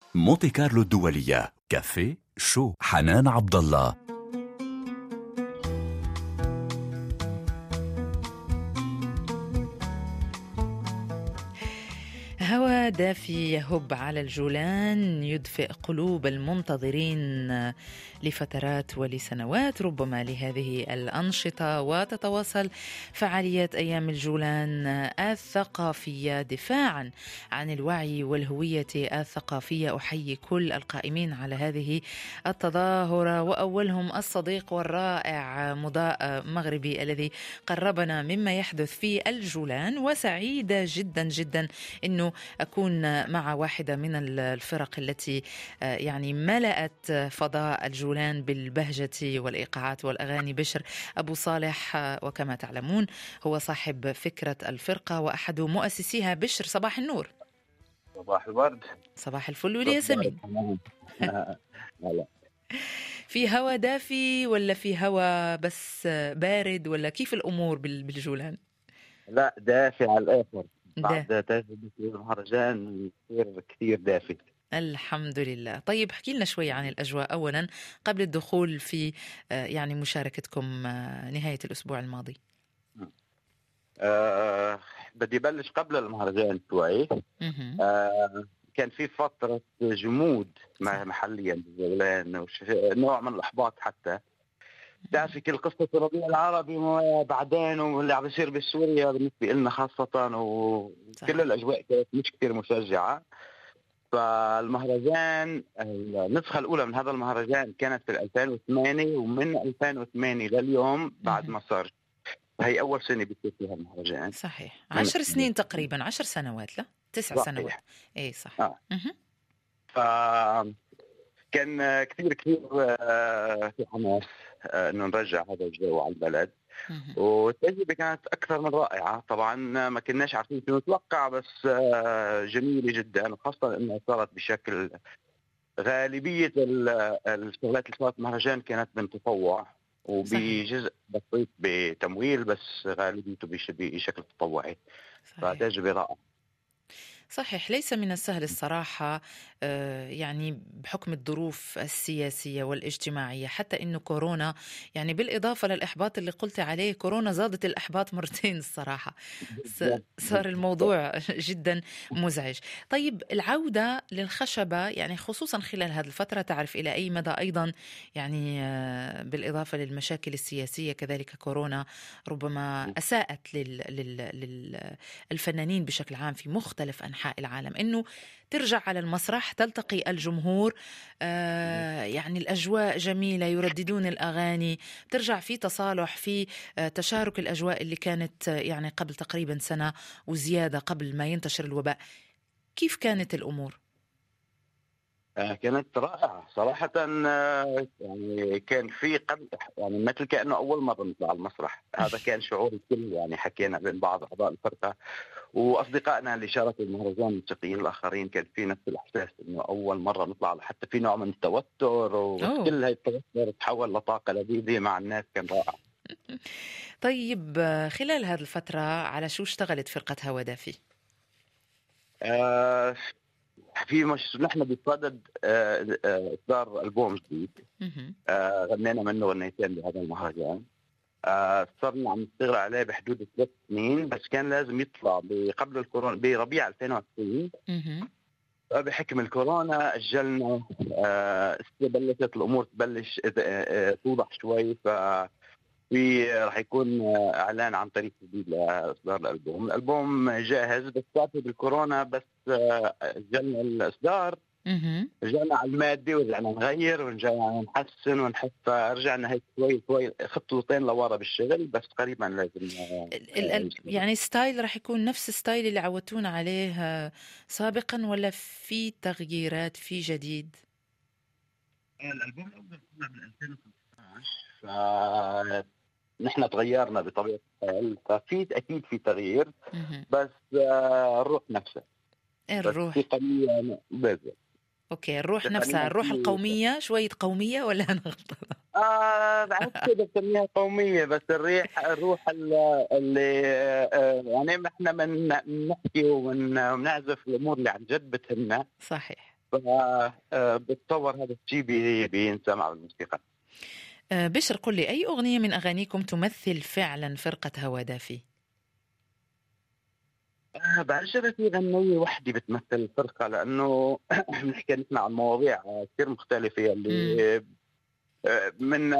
مونتي كارلو الدولية، كافيه شو حنان عبد الله. هوى دافي يهب على الجولان يدفئ قلوب المنتظرين لفترات ولسنوات ربما لهذه الأنشطة، وتتواصل فعاليات أيام الجولان الثقافية دفاعا عن الوعي والهوية الثقافية. أحيي كل القائمين على هذه التظاهرة، وأولهم الصديق والرائع مضاء مغربي الذي قربنا مما يحدث في الجولان، وسعيدة جدا جدا أنه أكون مع واحدة من الفرق التي يعني ملأت فضاء الجولان بالبهجة والإيقاعات والأغاني. بشر أبو صالح، وكما تعلمون هو صاحب فكرة الفرقة وأحد مؤسسيها. بشر، صباح النور. صباح الورد. صباح الفل والياسمين. في هوا دافي ولا في هوا بس بارد، ولا كيف الأمور بالجولان؟ لا، دافي على الآخر. بعد تجربة المهرجان كثير دافي. الحمد لله. طيب احكي لنا شوي عن الأجواء أولا قبل الدخول في يعني مشاركتكم نهاية الأسبوع الماضي. بدي بلش قبل المهرجان شوي. كان في فترة جمود محليا بالجولان، نوع من الإحباط حتى. تعرفي كل قصة الربيع العربي بعدين واللي عم بيصير بسوريا بالنسبة لنا خاصة، وكل الأجواء كانت مش كتير مشجعة. فالمهرجان النسخة الأولى من هذا المهرجان كانت في 2008، ومن 2008 لليوم بعد ما صار هي أول سنة بيصير فيها المهرجان. صحيح، 10 سنين تقريبا، 10 سنوات، لا 9 سنوات. إيه صح. كان كثير في حماس انه نرجع هذا الجو على البلد، والتجربه كانت اكثر من رائعه. طبعا ما كناش عارفين شو نتوقع، بس جميله جدا، وخاصه انها صارت بشكل غالبيه الشغلات اللي صارت مهرجان كانت من تطوع، وبجزء بسيط بتمويل، بس غالبيته بشكل تطوعي. فتجربه رائعه. صحيح، ليس من السهل الصراحة، يعني بحكم الظروف السياسية والاجتماعية، حتى إنه كورونا يعني بالإضافة للإحباط اللي قلت عليه، كورونا زادت الإحباط مرتين الصراحة. صار الموضوع جدا مزعج. طيب العودة للخشبة يعني خصوصا خلال هذه الفترة، تعرف إلى أي مدى أيضا يعني بالإضافة للمشاكل السياسية كذلك كورونا ربما أساءت للفنانين بشكل عام في مختلف أنحاء العالم، إنه ترجع على المسرح تلتقي الجمهور، يعني الأجواء جميلة، يرددون الأغاني، ترجع في تصالح، في تشارك الأجواء اللي كانت يعني قبل تقريبا سنة وزيادة قبل ما ينتشر الوباء. كيف كانت الأمور؟ كانت رائعة صراحة. يعني كان في قبل يعني مثل كأنه أول مرة نطلع على المسرح. هذا كان شعور الكل، يعني حكينا بين بعض أعضاء الفرقة وأصدقائنا اللي شاركوا المهرجان الموسيقيين الآخرين، كان في نفس الإحساس إنه أول مرة نطلع، حتى في نوع من التوتر، وكل هاي التوتر تحول لطاقة لذيذة مع الناس. كان رائع. طيب خلال هذه الفترة على شو اشتغلت فرقة هوا دافي؟ نحن بصدد إصدار ألبوم جديد. غنينا منه غنيتين بهذا المهرجان. صرنا عم نشتغل عليه بحدود 3 سنين، بس كان لازم يطلع قبل الكورونا بربيع 2020. بحكم الكورونا أجلنا. بلشت الأمور تبلش توضح شوي، راح يكون اعلان عن طريق جديد لاصدار الالبوم جاهز، بس صارت بالكورونا بس اجلنا الاصدار. رجعنا على المادي ورجعنا نغير ورجعنا نحسن ونحس، رجعنا هيك شوي خطوتين لورا بالشغل، بس قريبا لازم يعني ستايل راح يكون نفس الستايل اللي عودتونا عليه سابقا، ولا في تغييرات، في جديد؟ الالبوم الاول كنا بال 2015، نحن تغيرنا بطبيعة الحال، ففي أكيد في تغيير، بس الروح نفسها. الروح في قومية بالضبط. أوكي، الروح نفسها، الروح القومية، شوية قومية، ولا أنا غلطانة؟ بعد كده بسميها قومية، بس الروح اللي يعني احنا بنحكي وبنعزف الأمور اللي عن جد بتهمنا. صحيح. بتصور هذا الشيء بينسمع بالموسيقى. بشر، قل لي أي أغنية من أغانيكم تمثل فعلا فرقة هوا دافي؟ بعجبني في غنية وحدة بتمثل الفرقة، لأنه بنحكي نحن عن مواضيع كثير مختلفة اللي من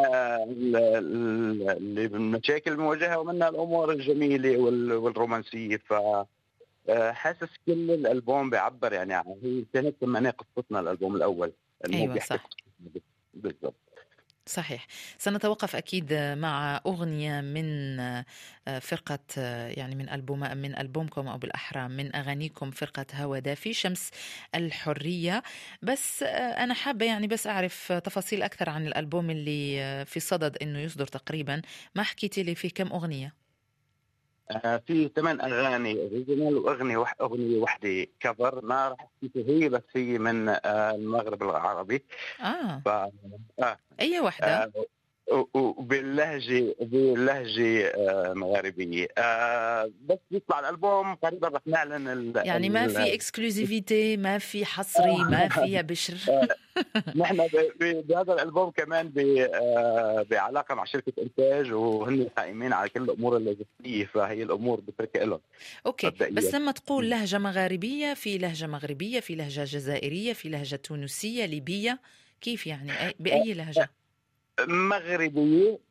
المشاكل المواجهة ومنها الأمور الجميلة والرومانسية. ف حاسس كل الألبوم بيعبر يعني هي كانت كمان قصتنا الألبوم الأول إنه أيوة بيحكي صح، قصتنا بالضبط. صحيح. سنتوقف أكيد مع أغنية من فرقة، يعني من ألبومكم، أو بالأحرى من أغانيكم فرقة هوا دافي، شمس الحرية. بس أنا حابة يعني بس أعرف تفاصيل أكثر عن الألبوم اللي في صدد أنه يصدر تقريبا. ما حكيتي لي فيه كم أغنية؟ في 8 أغاني أوريجينال أغنية واحدة كفر، ما راح أحكي هي، بس هي من المغرب العربي. ف أي واحدة؟ وباللهجة مغاربية. بس يطلع الألبوم قريبا رح نعلن يعني ما في اكسكلوزيفيتي، ما في حصري، ما في يا بشر؟ نحن بهذا الألبوم كمان بعلاقة مع شركة إنتاج، وهن قائمين على كل الأمور اللوجستية، فهي الأمور بتركها لهم. أوكي، بس لما تقول لهجة مغاربية، في لهجة مغربية، في لهجة جزائرية، في لهجة تونسية، ليبية، كيف يعني بأي لهجة؟ مغربية.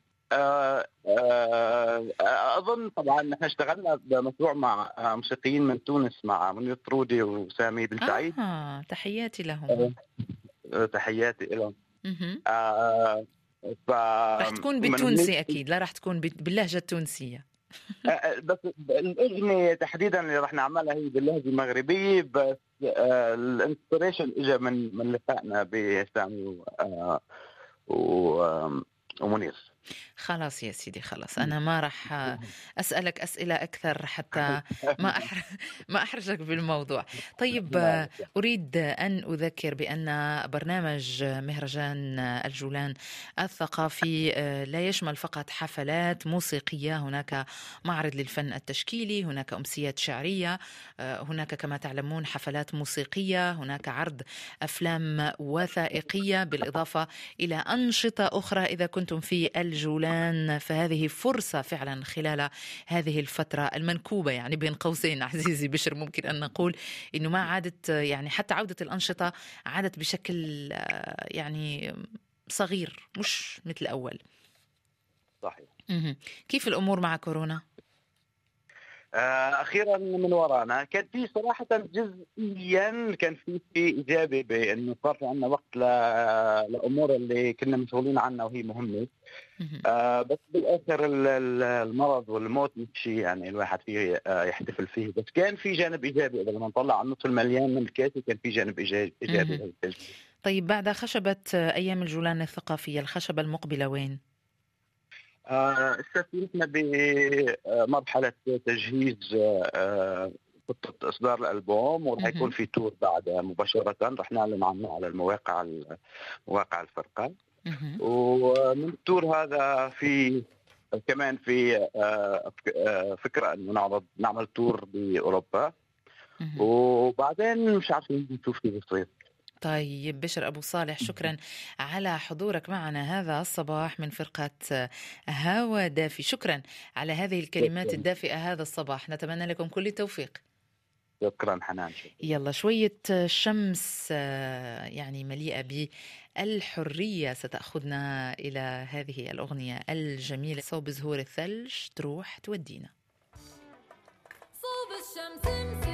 أظن طبعا نحن اشتغلنا بمشروع مع موسيقيين من تونس، مع منير طرودي وسامي بن سعيد. تحياتي لهم. تحياتي لهم. رح تكون بالتونسي أكيد، لا رح تكون باللهجة التونسية. بس الأغنية تحديدا اللي رح نعملها هي باللهجة المغربية، بس الانسبريشن اجى من لقائنا بسامي ومنير. خلاص يا سيدي، خلاص أنا ما راح أسألك أسئلة أكثر حتى ما أحرجك بالموضوع. طيب، أريد أن أذكر بأن برنامج مهرجان الجولان الثقافي لا يشمل فقط حفلات موسيقية، هناك معرض للفن التشكيلي، هناك أمسيات شعرية، هناك كما تعلمون حفلات موسيقية، هناك عرض أفلام وثائقية، بالإضافة إلى أنشطة أخرى. إذا كنتم في الجولان فهذه فرصة فعلا خلال هذه الفترة المنكوبة، يعني بين قوسين عزيزي بشر، ممكن أن نقول إنه ما عادت، يعني حتى عودة الأنشطة عادت بشكل يعني صغير، مش مثل الأول. صحيح. كيف الأمور مع كورونا؟ اخيرا من ورانا. كان في صراحه جزئيا كان في ايجابي، بانه صار في عندنا وقت لامور اللي كنا مشغولين عنها وهي مهمه. بس بالاخر المرض والموت مش شيء يعني الواحد فيه يحتفل فيه، بس كان في جانب ايجابي. اذا بدنا نطلع على النص المليان من الكاسه كان في جانب ايجابي. طيب، بعد خشبه ايام الجولان الثقافيه، الخشبه المقبله وين؟ استثمرنا بمرحلة تجهيز خطة إصدار الألبوم، ورح يكون في تور بعدها مباشرة رح نعلن عنه على مواقع الفرقة. ومن التور هذا في كمان في فكرة أنه نعمل تور بأوروبا، وبعدين مش عارفين نشوف كيف بصير. طيب بشر أبو صالح، شكرا على حضورك معنا هذا الصباح من فرقة هوا دافي. شكرا على هذه الكلمات الدافئة هذا الصباح، نتمنى لكم كل التوفيق. شكرا حنان. يلا شوية شمس يعني مليئة بالحرية ستأخذنا إلى هذه الأغنية الجميلة، صوب زهور الثلج تروح تودينا. صوب الشمس